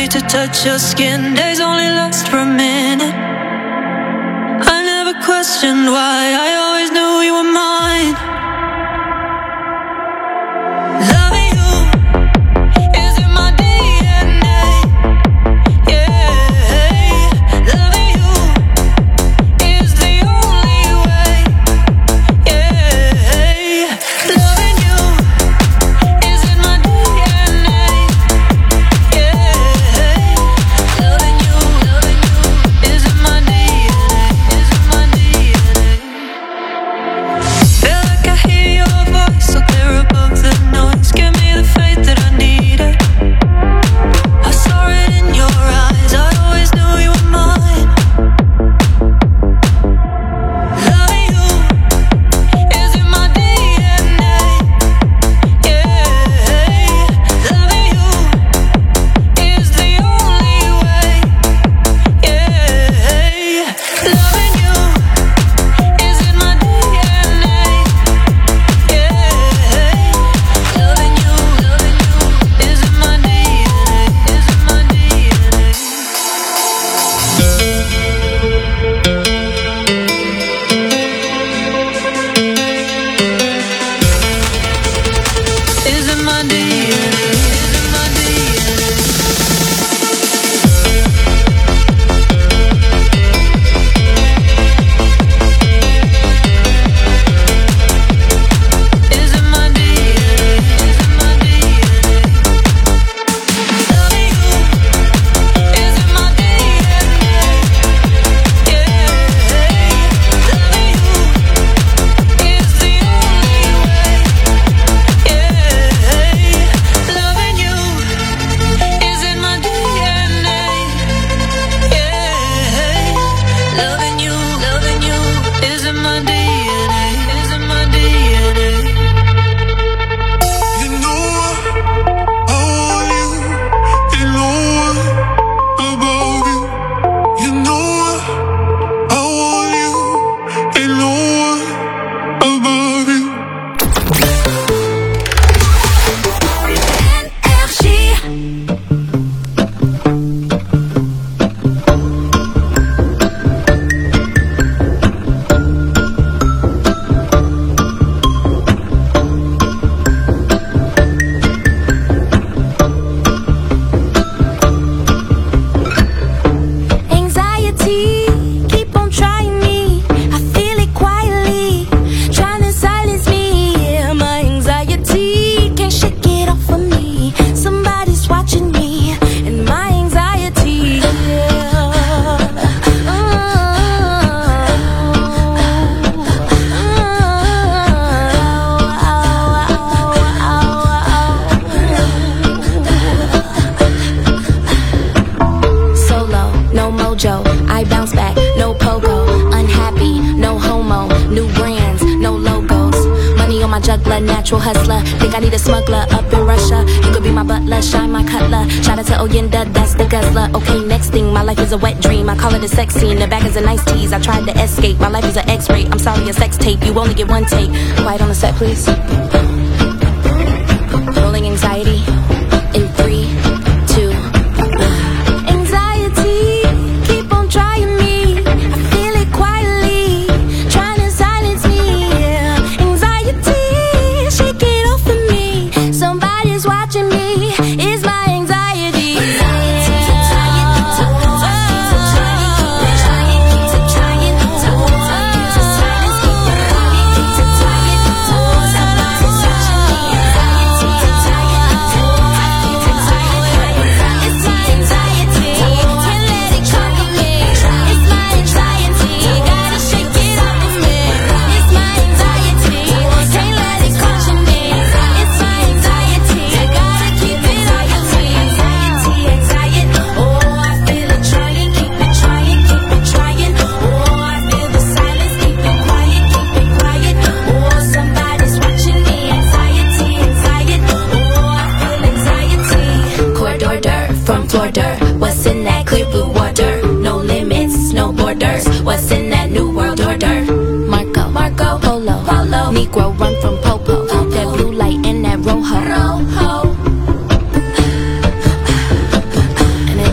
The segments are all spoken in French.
to touch your skin. Days only last for a minute. I never questioned why, I always knew you were mine. Loving you is in my DNA. Yeah, loving you is the only way. Yeah, loving you is in my DNA. Yeah, loving you is in my DNA. Is in my DNA. Feel like I hear your voice so clear above the noise. Give me the faith that I needed. I saw it in your eyes. I always knew you were mine. Loving you is in my DNA. Yeah, loving you is the only way. Yeah, loving you is in my DNA. Yeah, loving you is in my DNA. Is in my DNA. Is in my DNA. Is in my DNA. Is in my DNA. Is in my DNA. Loving you is in my DNA. Yeah, loving you is the only way. Yeah, loving you is in my DNA. Yeah, loving you is in my DNA. Is in my DNA. You know I want you. You know about you. You know I want you. You know about you. Anxiety, keep on trying me. I feel it quietly, trying to silence me. Yeah, my anxiety can't shake it off of me. Somebody's watching me, and my anxiety. Solo, no mojo, I bounce back, no pogo. Unhappy, no homo, new brands, no logos. Money on my juggler, natural hustler. Think I need a smuggler up in Russia. You could be my butler, shine my cutler. Shout out to Oyenda, that's the guzzler. Okay, next thing, my life is a wet dream. I call it a sex scene, the back is a nice tease. I tried to escape, my life is an x-ray. I'm sorry, a sex tape, you only get one take. Quiet on the set, please. Rolling anxiety in 3, 2, 1. Anxiety, keep on trying me. I feel it quietly, trying to silence me. Yeah. Anxiety, shake it off of me. Somebody's watching me. Is my anxiety. Negro run from Popo. That blue light and that rojo. And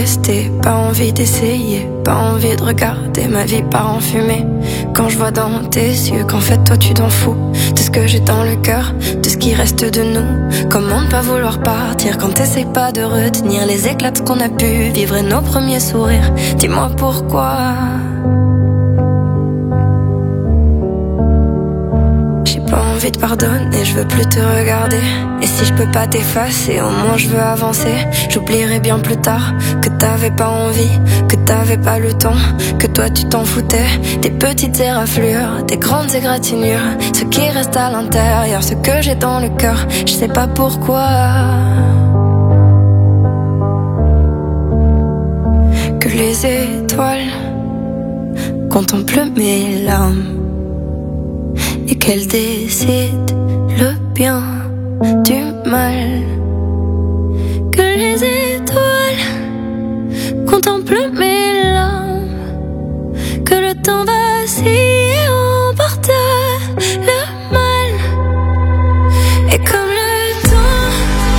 rester, pas envie d'essayer, pas envie de regarder ma vie part en fumée. Quand je vois dans tes yeux qu'en fait toi tu t'en fous de ce que j'ai dans le cœur, de ce qui reste de nous. Comment ne pas vouloir partir quand t'essayes pas de retenir les éclats de ce qu'on a pu vivre et nos premiers sourires. Dis-moi pourquoi pas envie de pardonner, je veux plus te regarder. Et si je peux pas t'effacer, au moins je veux avancer. J'oublierai bien plus tard que t'avais pas envie, que t'avais pas le temps, que toi tu t'en foutais. Des petites éraflures, des grandes égratignures, ce qui reste à l'intérieur, ce que j'ai dans le cœur, je sais pas pourquoi. Que les étoiles contemplent mes larmes et qu'elle décide le bien du mal. Que les étoiles contemplent mes larmes, que le temps vacille et emporte le mal. Et comme le temps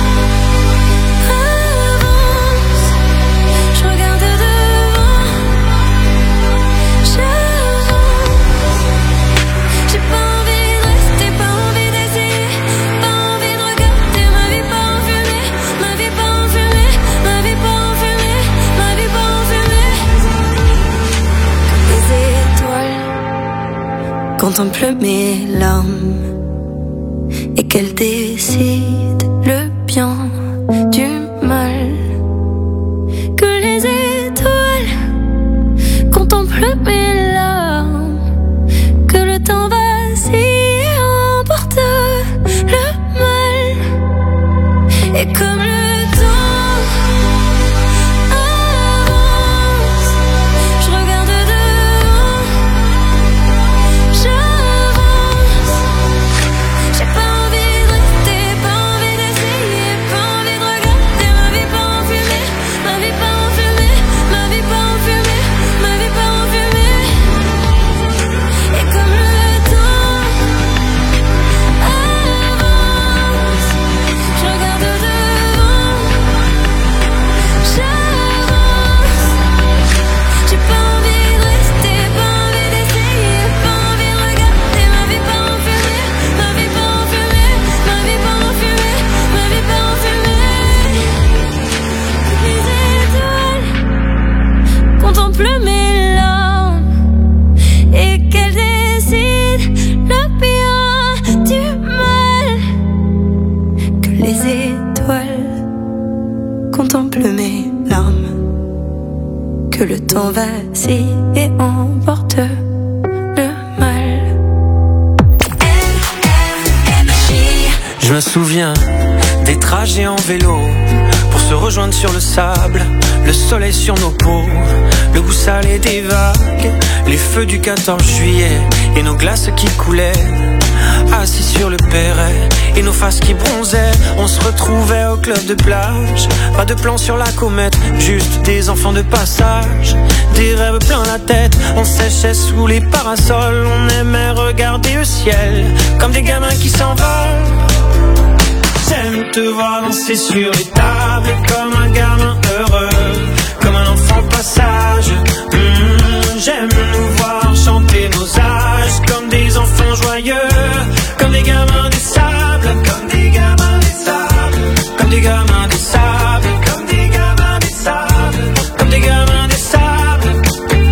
avance, je regarde devant, j'avance. J'ai pas contemple mes larmes et qu'elle décide le bien du mal. Que les étoiles contemplent mes larmes, que le temps vacille et emporte le mal. Et comme le temps avance, je regarde devant, j'avance. J'ai pas envie de rester, pas envie d'essayer, pas envie de regarder ma vie pas en fumée, ma vie pas en fumée, ma vie pas en fumée, ma vie pas en fumée. Et comme le temps avance, je regarde devant, j'avance. J'ai pas envie de rester, pas envie d'essayer, pas envie de regarder ma vie pas en fumée, ma vie pas en fumée, ma vie pas en fumée, ma vie pas en fumée. Les étoiles contemplent mes larmes et qu'elles décident le bien du mal. Que les étoiles contemplent mes larmes, que le temps vacille et emporte le mal. Je me souviens des trajets en vélo pour se rejoindre sur le sable, le soleil sur nos peaux, le goût salé des vagues, les feux du 14 juillet et nos glaces qui coulaient. Assis sur le perret et nos faces qui bronzaient, on se retrouvait au club de plage. Pas de plan sur la comète, juste des enfants de passage. Des rêves plein la tête, on séchait sous les parasols. On aimait regarder le ciel comme des gamins qui s'envolent. J'aime te voir danser sur les tables comme un gamin heureux, comme un enfant de passage. J'aime nous voir chanter nos âges comme des enfants joyeux, comme des gamins des sables, comme des gamins des sables, comme des gamins des sables, comme des gamins des sables, comme des gamins des sables.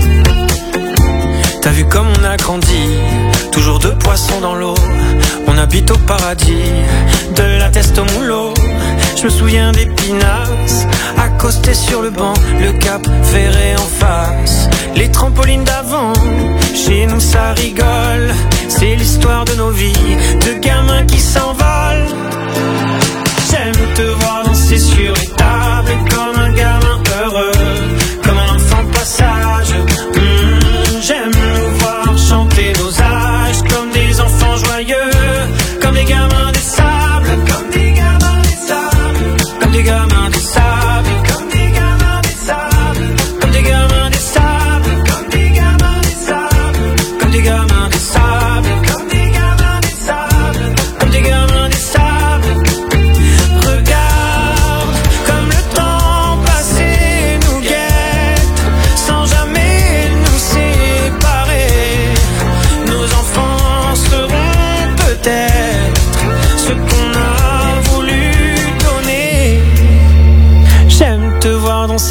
T'as vu comme on a grandi, toujours deux poissons dans l'eau. On habite au paradis, de la teste au moulot. Je me souviens des pinasses, accostés sur le banc, le cap ferré en face. Les trampolines d'avant, chez nous ça rigole. C'est l'histoire de nos vies, de gamins qui s'envolent. J'aime te voir danser sur les tables comme un gamin heureux, comme un enfant de passage. J'aime nous voir chanter nos âges comme des enfants joyeux, comme des gamins des sables, comme des gamins des sables, comme des gamins des sables, comme des gamins des sables, comme des gamins des sables, comme des gamins des sables, comme des gamins des sables, comme des gamins des sables, comme des gamins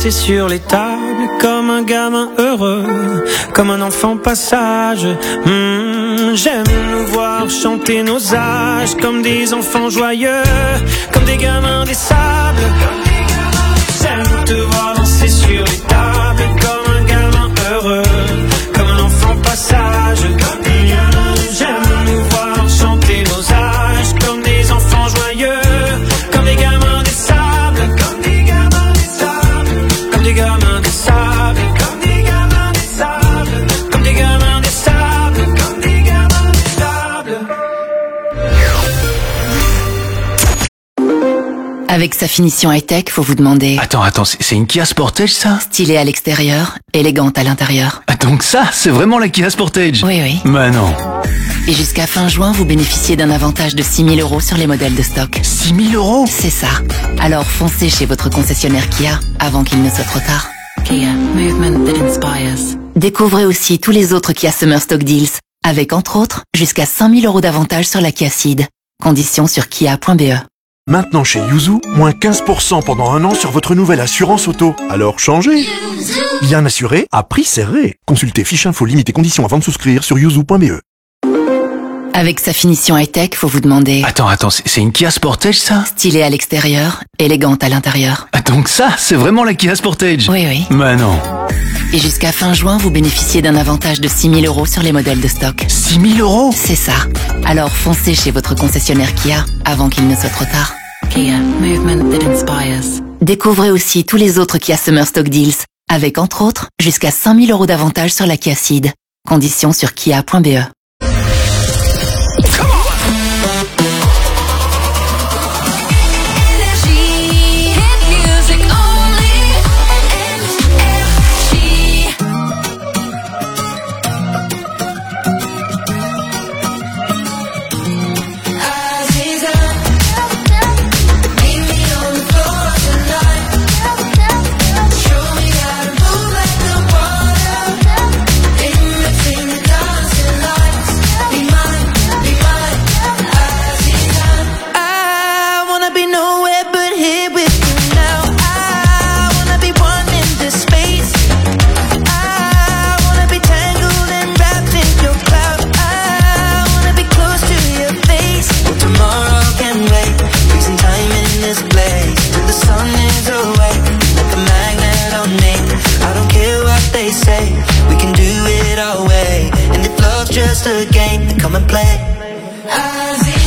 danser sur les tables comme un gamin heureux, comme un enfant passage. J'aime nous voir chanter nos âges comme des enfants joyeux, comme des gamins des sables. J'aime te voir danser sur les tables comme un gamin heureux, comme un enfant passage. J'aime nous voir chanter nos âges comme des enfants joyeux, comme des gamins des sables, comme des gamins des sables, comme des gamins des sables, comme des gamins des sables, comme des gamins des sables, comme des gamins des sables. Avec sa finition high-tech, faut vous demander... Attends, c'est une Kia Sportage ça ? Stylée à l'extérieur, élégante à l'intérieur. Ah, donc ça, c'est vraiment la Kia Sportage ? Oui. Bah non. Et jusqu'à fin juin, vous bénéficiez d'un avantage de 6 000 € sur les modèles de stock. 6 000 €? C'est ça. Alors foncez chez votre concessionnaire Kia avant qu'il ne soit trop tard. Kia, movement that inspires. Découvrez aussi tous les autres Kia Summer Stock Deals, avec entre autres jusqu'à 5 000 € d'avantage sur la Kia Ceed. Conditions sur kia.be. Maintenant chez Yuzu, moins 15% pendant 1 an sur votre nouvelle assurance auto. Alors changez. Bien assuré, à prix serré. Consultez fiche info limite et conditions avant de souscrire sur yuzu.be. Avec sa finition high-tech, faut vous demander... Attends, c'est une Kia Sportage ça ? Stylée à l'extérieur, élégante à l'intérieur. Ah, donc ça, c'est vraiment la Kia Sportage ? Oui. Bah non. Et jusqu'à fin juin, vous bénéficiez d'un avantage de 6 000 € sur les modèles de stock. 6 000 €? C'est ça. Alors foncez chez votre concessionnaire Kia avant qu'il ne soit trop tard. Kia, movement that inspires. Découvrez aussi tous les autres Kia Summer Stock Deals, avec entre autres jusqu'à 5 000 € d'avantage sur la Kia Ceed. Conditions sur kia.be. Just a game, come and play.